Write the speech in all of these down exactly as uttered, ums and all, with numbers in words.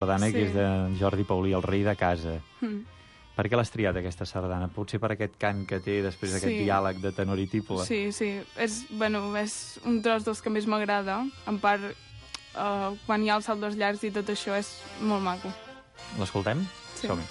sardana, Sí. que és de Jordi Paulí, El rei de casa. Mm. Per què l'has triat, aquesta sardana? Potser per aquest cant que té després d'aquest Sí. diàleg de tenor i tiple. Sí, sí. És, bueno, és un tros dels que més m'agrada. En part, eh, quan hi ha els saldos llargs i tot això és molt maco. L'escoltem? Sí. Som-hi.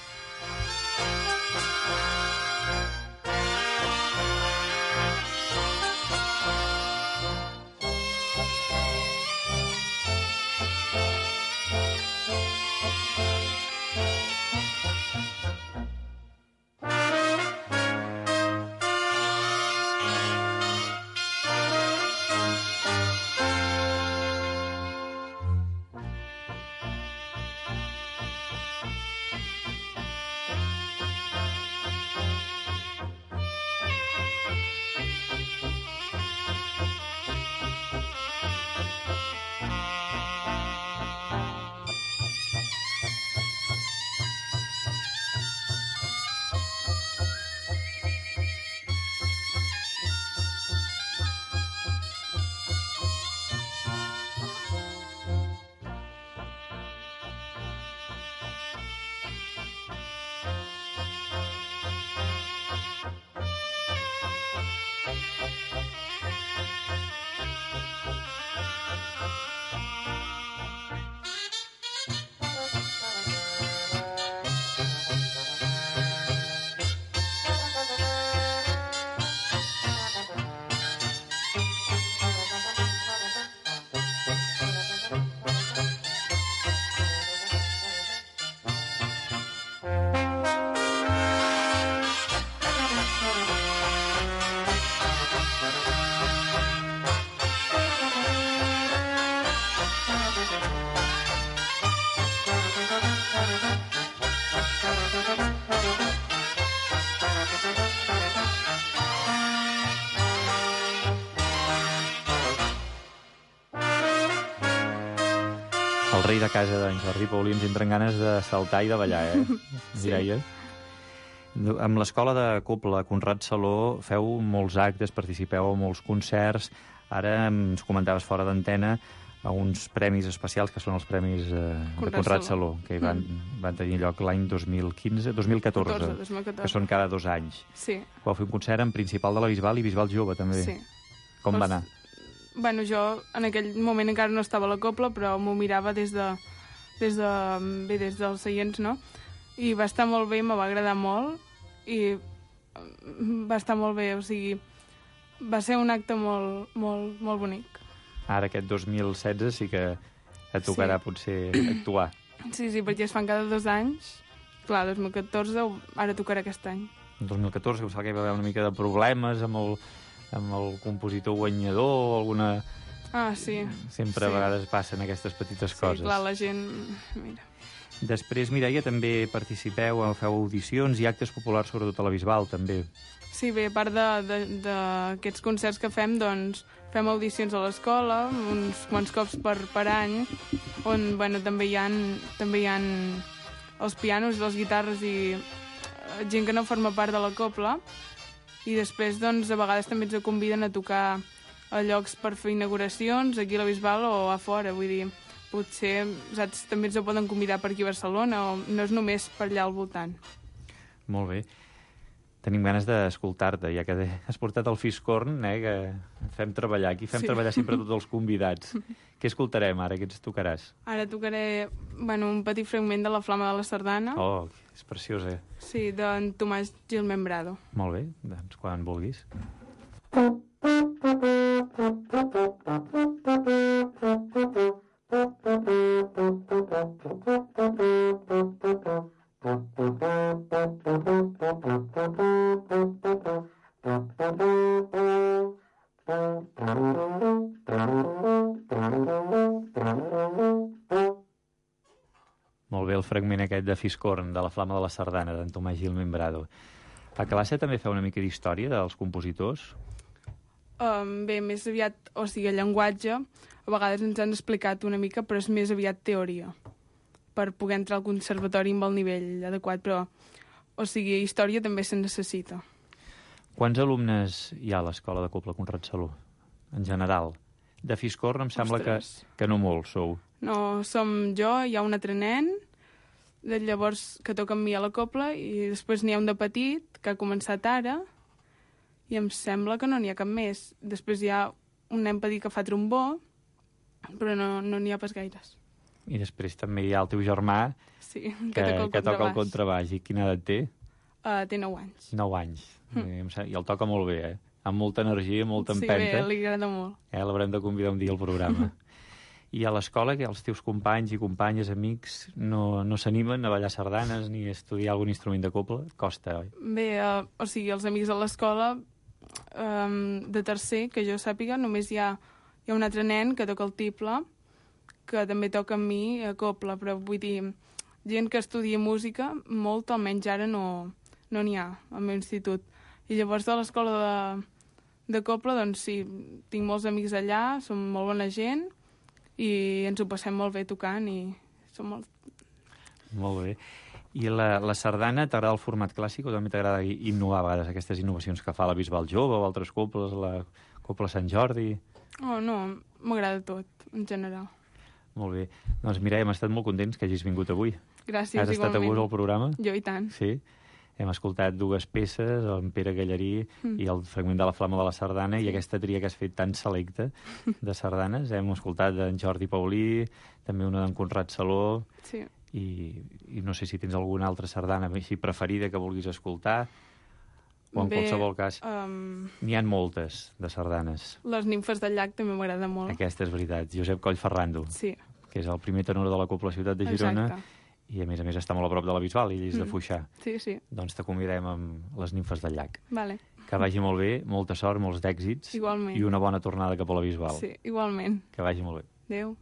El rei de casa d'en Jordi Paulí, ens entren ganes de saltar i de ballar, eh? Sí. Mireia? Amb l'escola de Copla Conrad Saló feu molts actes, participeu a molts concerts. Ara ens comentaves fora d'antena a uns premis especials, que són els premis eh, de Conrad Conrad Saló. Saló, que van, Mm. van tenir lloc l'any dos mil quinze, dos mil catorze, catorze, dos mil catorze. que són cada dos anys. Sí, Vau fer un concert en Principal de la Bisbal i Bisbal Jove, també. sí. Com va Pues, anar? Bueno, jo en aquell moment encara no estava a la copla, però m'ho mirava des de, des de, bé, des dels seients, no? I va estar molt bé, me va agradar molt, i va estar molt bé, o sigui, va ser un acte molt, molt, molt bonic. Ara, aquest dos mil setze, sí que et tocarà Sí. potser actuar. Sí, sí, perquè es fan cada dos anys. Clar, dos mil catorze, ara tocarà aquest any. El dos mil catorze, que em sembla que hi va haver una mica de problemes amb el, amb el compositor guanyador o alguna... Ah, sí. Sempre sí. a vegades passen aquestes petites Sí, coses. clar, la gent... Mira. Després, Mireia, també participeu, feu audicions i actes populars, sobretot a la Bisbal, també. Sí, bé, a part d'aquests concerts que fem, doncs fem audicions a l'escola, uns quants cops per, per any, on bueno, també hi ha, també hi ha els pianos, les guitarres i eh, gent que no forma part de la copla. I després, doncs, a vegades també ens conviden a tocar a llocs per fer inauguracions, aquí a la Bisbal o a fora, vull dir, potser, saps, també ens ho poden convidar per aquí a Barcelona, o no és només per allà al voltant. Molt bé. Tenim ganes d'escoltar-te, ja que has portat el Fiscorn, eh, que fem treballar. Aquí fem Sí. treballar sempre tots els convidats. Què escoltarem ara? Què ens tocaràs? Ara tocaré bueno, un petit fragment de La flama de la sardana. Oh, és preciós, eh? Sí, d'en Tomàs Gil Membrado. Molt bé, doncs quan vulguis. Molt bé el fragment aquest de Fiscorn, de La flama de la sardana, d'en Tomàs Gil Membrado. A classe també feu una mica d'història dels compositors? Um, bé, més aviat, o sigui, el llenguatge, a vegades ens han explicat una mica, però és més aviat teoria, per poder entrar al conservatori amb el nivell adequat, però, o sigui, història també se'n necessita. Quants alumnes hi ha a l'Escola de Copla Conrad Saló, en general? De Fiscorn em sembla que, Ostres. que no molts sou. No, som jo, hi ha un altre nen, de llavors que toca amb mi a la copla, i després n'hi ha un de petit, que ha començat ara, i em sembla que no n'hi ha cap més. Després hi ha un nen petit que fa trombó, però no no n'hi ha pas gaires. I després també hi ha el teu germà, sí, que, que, toca el que toca el contrabaix. I quina edat té? Uh, té nou anys. nou anys. Mm. I el toca molt bé, eh? Amb molta energia, molta sí, empenta. Sí, bé, li agrada molt. Eh, l'haurem de convidar un dia al programa. I a l'escola, que els teus companys i companyes, amics, no, no s'animen a ballar sardanes ni a estudiar algun instrument de copla? Costa, oi? Bé, uh, o sigui, els amics a l'escola um, de tercer, que jo sàpiga, només hi ha, hi ha un altre nen que toca el tiple, que també toca amb mi a copla, però vull dir, gent que estudia música, molt, almenys ara no no n'hi ha al meu institut. I llavors de l'escola de, de copla, doncs sí, tinc molts amics allà, som molt bona gent, i ens ho passem molt bé tocant i som molt... Molt bé. I la, la sardana, t'agrada el format clàssic o també t'agrada innovar a vegades aquestes innovacions que fa la Bisbal Jove o altres coples, la Copla Sant Jordi? Oh, no, m'agrada tot, en general. Molt bé. Doncs Mireia, hem estat molt contents que hagis vingut avui. Gràcies, Has igualment. estat a gust al programa? Jo i tant. Sí. Hem escoltat dues peces, en Pere Gallarí mm. i el fragment de la Flama de la Sardana, sí. I aquesta tria que has fet tan selecta de sardanes. Hem escoltat d'en Jordi Paulí, també una d'en Conrad Saló, sí. i, i no sé si tens alguna altra sardana així preferida que vulguis escoltar, o en Bé, qualsevol cas. Um... N'hi ha moltes de sardanes. Les nimfes del llac també m'agrada molt. Aquesta és veritat. Josep Coll Ferrando, sí. que és el primer tenor de la Copla Ciutat de Girona. Exacte. I, a més a més, està molt a prop de la Bisbal, i és mm. de Foixà. Sí, sí. Doncs te convidem amb les nimfes del llac. Vale. Que vagi molt bé, molta sort, molts d'èxits. Igualment. I una bona tornada cap a la Bisbal. Sí, igualment. Que vagi molt bé. Adéu.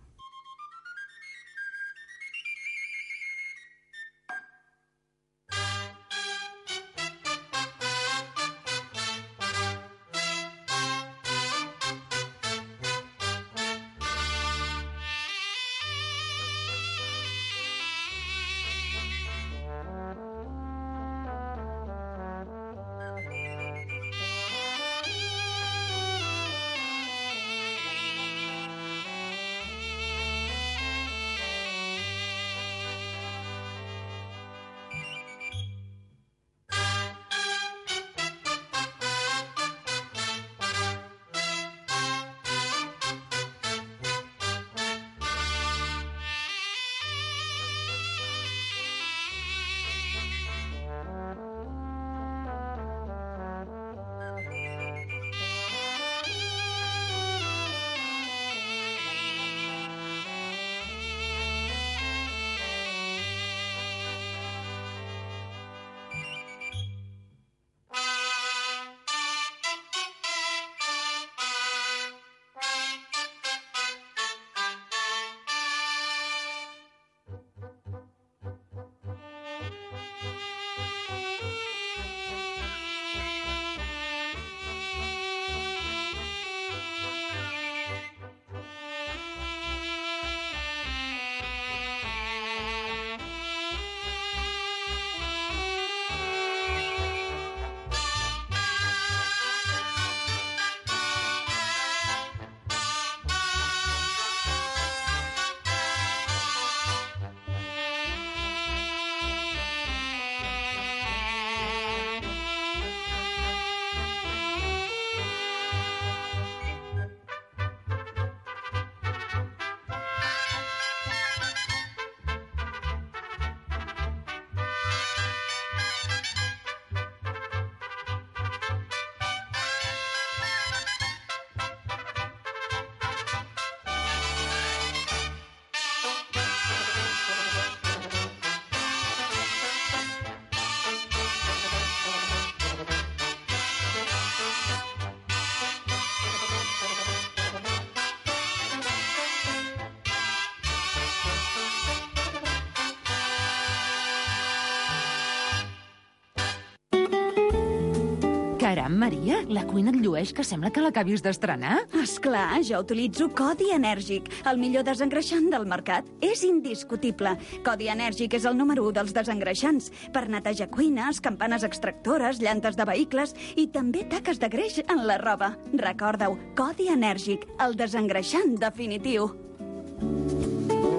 Caram, Maria, la cuina et llueix que sembla que l'acabis d'estrenar. Esclar, jo utilitzo Codi Enèrgic, el millor desengreixant del mercat. És indiscutible. Codi Enèrgic és el número u dels desengreixants per netejar cuines, campanes extractores, llantes de vehicles i també taques de greix en la roba. Recorda-ho, Codi Enèrgic, el desengreixant definitiu.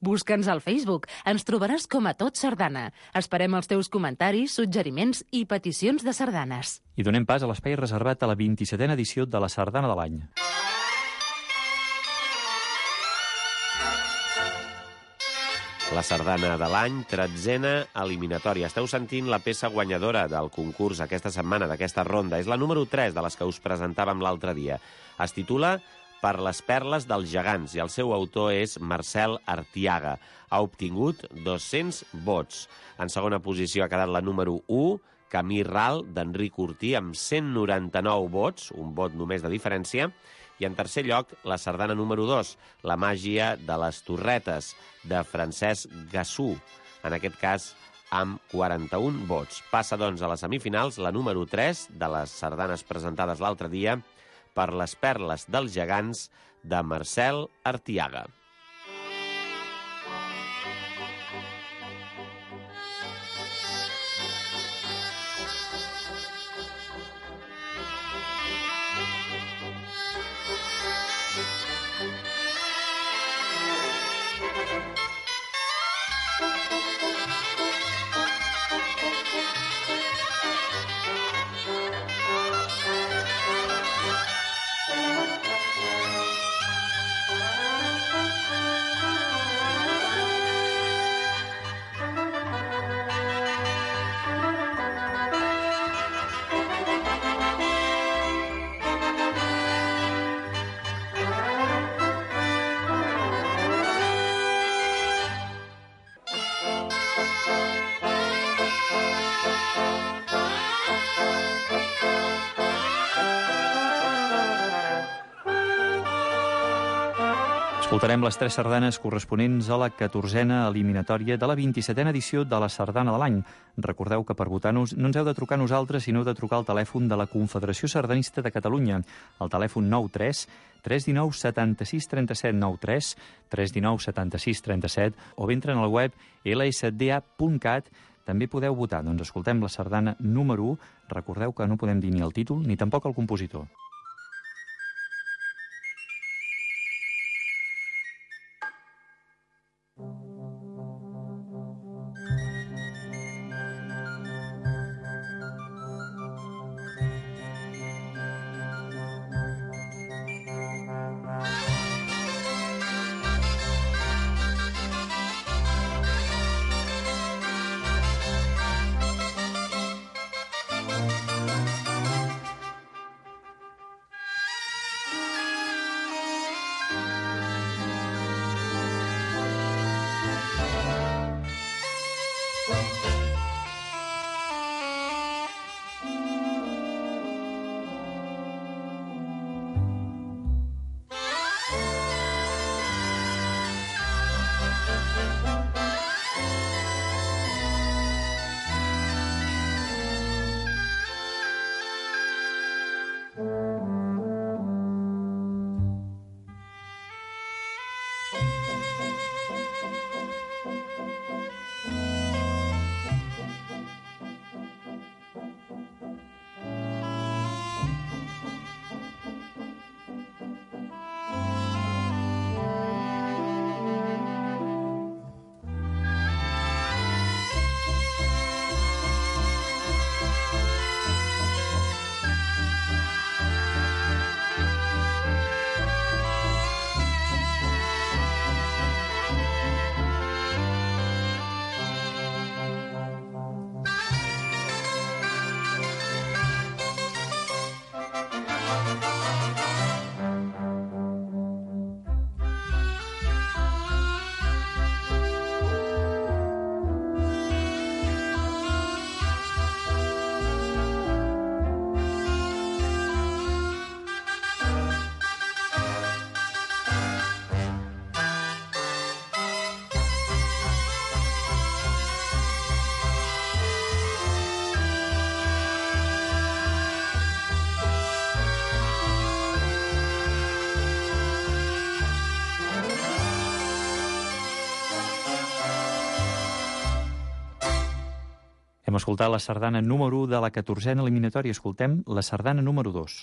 Busca'ns al Facebook. Ens trobaràs com a Tot Sardana. Esperem els teus comentaris, suggeriments i peticions de sardanes. I donem pas a l'espai reservat a la vint-i-setena edició de la Sardana de l'any. La sardana de l'any, tretzena eliminatòria. Esteu sentint la peça guanyadora del concurs aquesta setmana, d'aquesta ronda. És la número tres de les que us presentàvem l'altre dia. Es titula Per les perles dels gegants i el seu autor és Marcel Artiaga. Ha obtingut dos-cents vots. En segona posició ha quedat la número u, Camí Ral, d'Enric Ortí, amb cent noranta-nou vots, un vot només de diferència. I en tercer lloc, la sardana número dos, La màgia de les torretes, de Francesc Gassú, en aquest cas amb quaranta-un vots. Passa, doncs, a les semifinals la número tres de les sardanes presentades l'altre dia, Per les perles dels gegants, de Marcel Artiaga. Escoltarem les tres sardanes corresponents a la catorzena eliminatòria de la vint-i-setena edició de la Sardana de l'any. Recordeu que per votar-nos no ens heu de trucar a nosaltres, sinó heu de trucar al telèfon de la Confederació Sardanista de Catalunya, el telèfon nou tres tres dinou setanta-sis trenta-set nou tres tres dinou setanta-sis trenta-set o bé entren al web ela esse de a punt cat. També podeu votar. Doncs escoltem la sardana número u. Recordeu que no podem dir ni el títol ni tampoc el compositor. Hem escoltat la sardana número u de la catorzena eliminatòria. Escoltem la sardana número dos.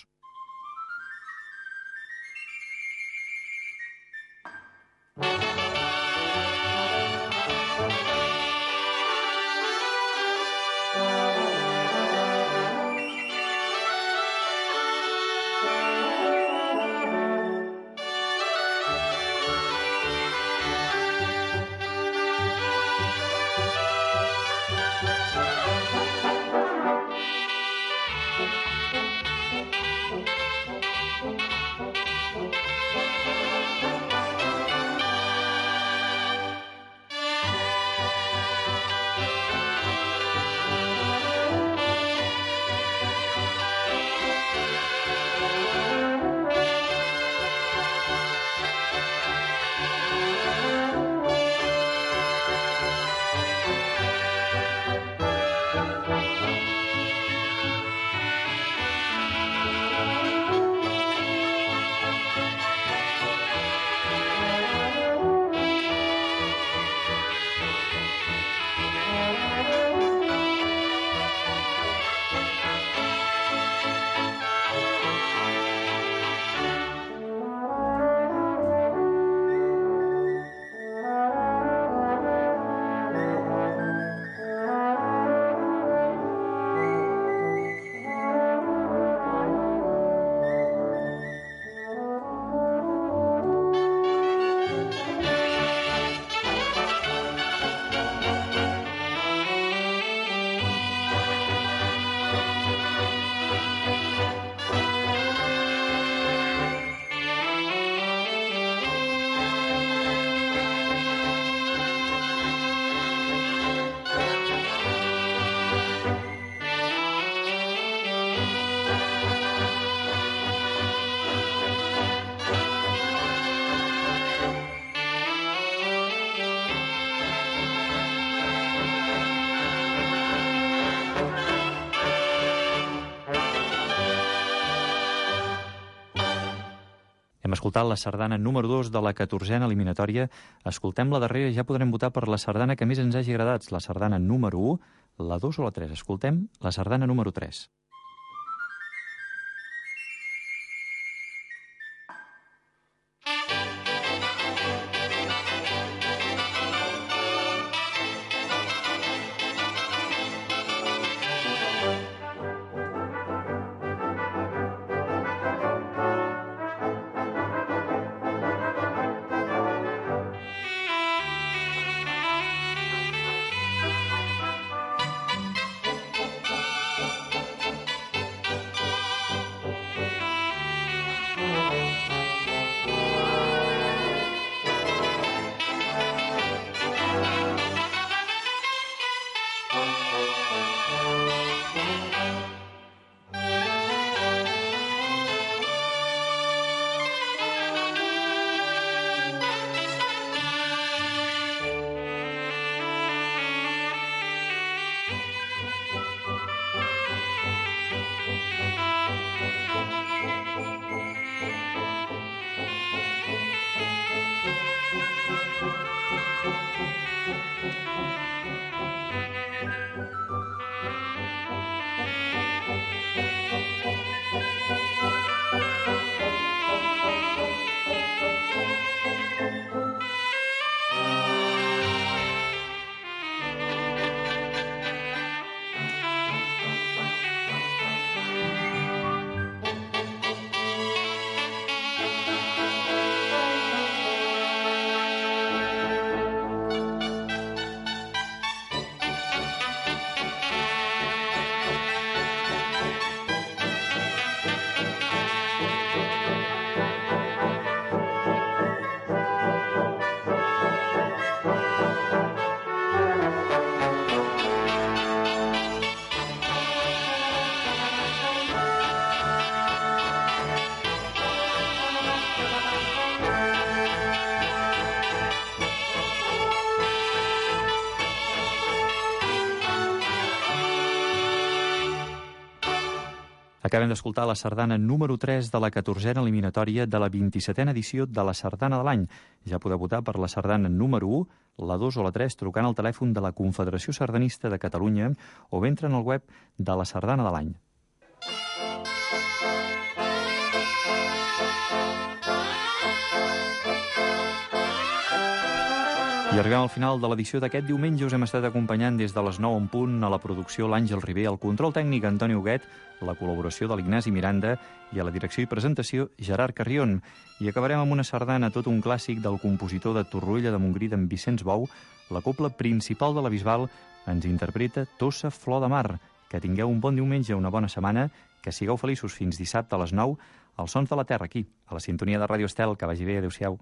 escoltat la sardana número dos de la catorzena eliminatòria. Escoltem la darrera i ja podrem votar per la sardana que més ens hagi agradat, la sardana número u, la dos o la tres. Escoltem la sardana número tres. Acabem d'escoltar la sardana número tres de la catorzena eliminatòria de la vint-i-setena edició de la Sardana de l'Any. Ja podeu votar per la sardana número u, la dos o la tres trucant al telèfon de la Confederació Sardanista de Catalunya o bé entrant al web de la Sardana de l'Any. I arribem al final de l'edició d'aquest diumenge. Us hem estat acompanyant des de les nou en punt a la producció l'Àngel Ribé, al control tècnic Antoni Huguet, la col·laboració de l'Ignasi Miranda i a la direcció i presentació Gerard Carrion. I acabarem amb una sardana, tot un clàssic del compositor de Torroella de Montgrí, d'en Vicenç Bou. La cobla principal de la Bisbal ens interpreta Tossa Flor de Mar. Que tingueu un bon diumenge, una bona setmana, que sigueu feliços fins dissabte a les nou, als Sons de la Terra, aquí, a la sintonia de Ràdio Estel. Que vagi bé, adéu-siau.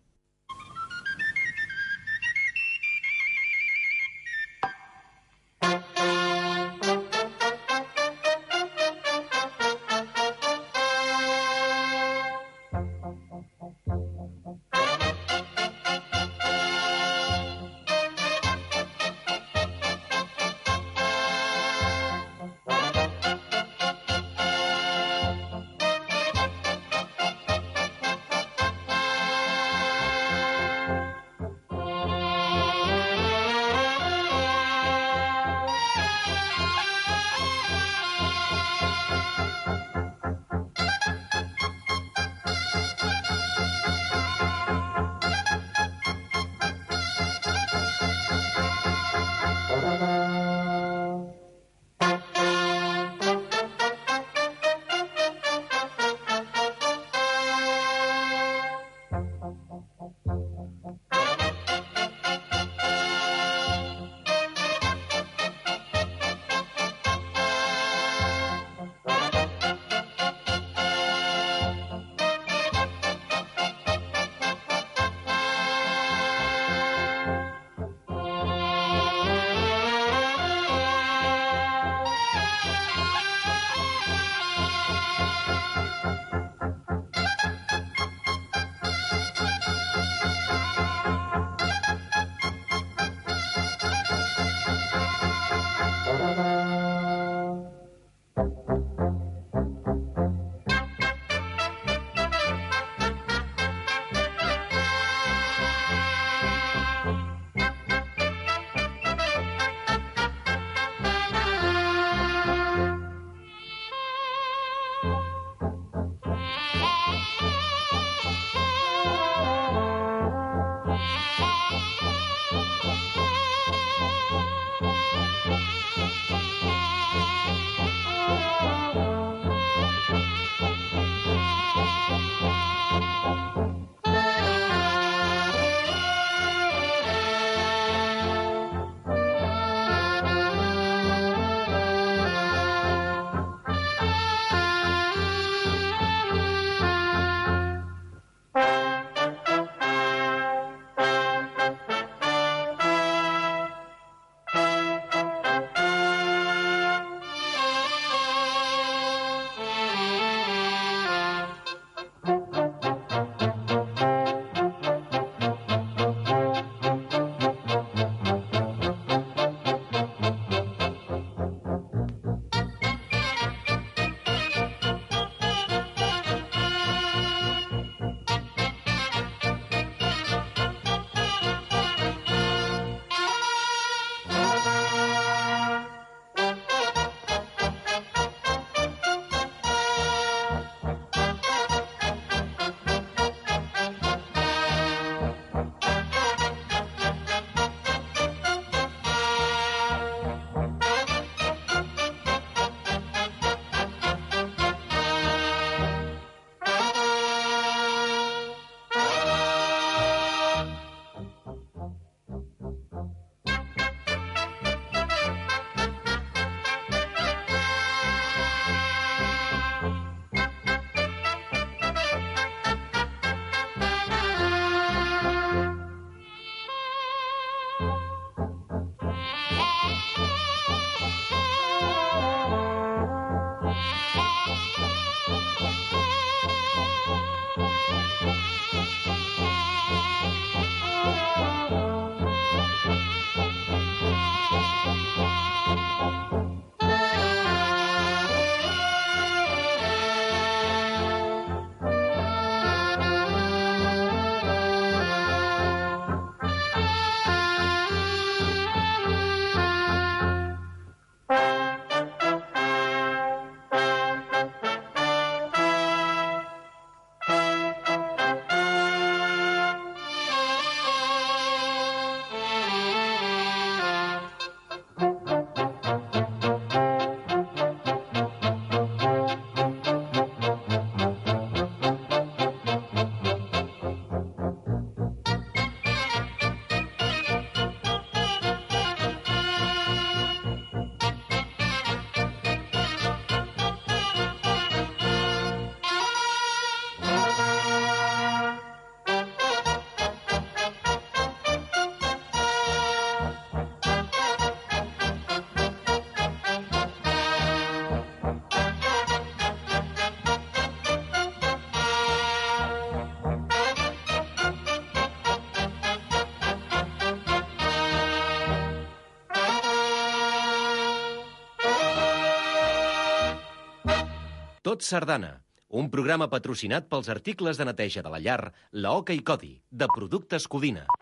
Tot Sardana, un programa patrocinat pels articles de neteja de la llar, la Oca i Codi, de Productes Codina.